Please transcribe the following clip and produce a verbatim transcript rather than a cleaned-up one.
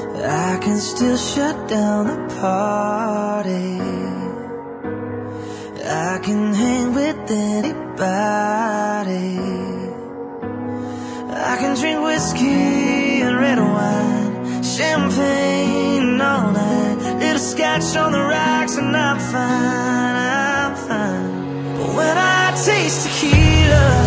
I can still shut down the party. I can hang with anybody. I can drink whiskey and red wine, champagne all night, little scotch on the rocks, and I'm fine, I'm fine. But when I taste tequila,